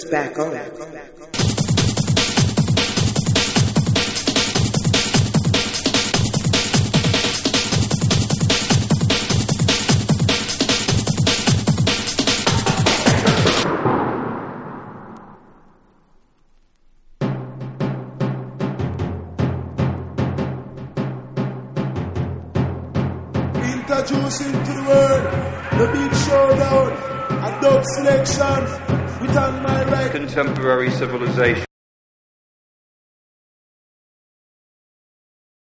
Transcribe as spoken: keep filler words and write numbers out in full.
us back on. Introducing to the world the big showdown, a dub selection with on my right contemporary civilization.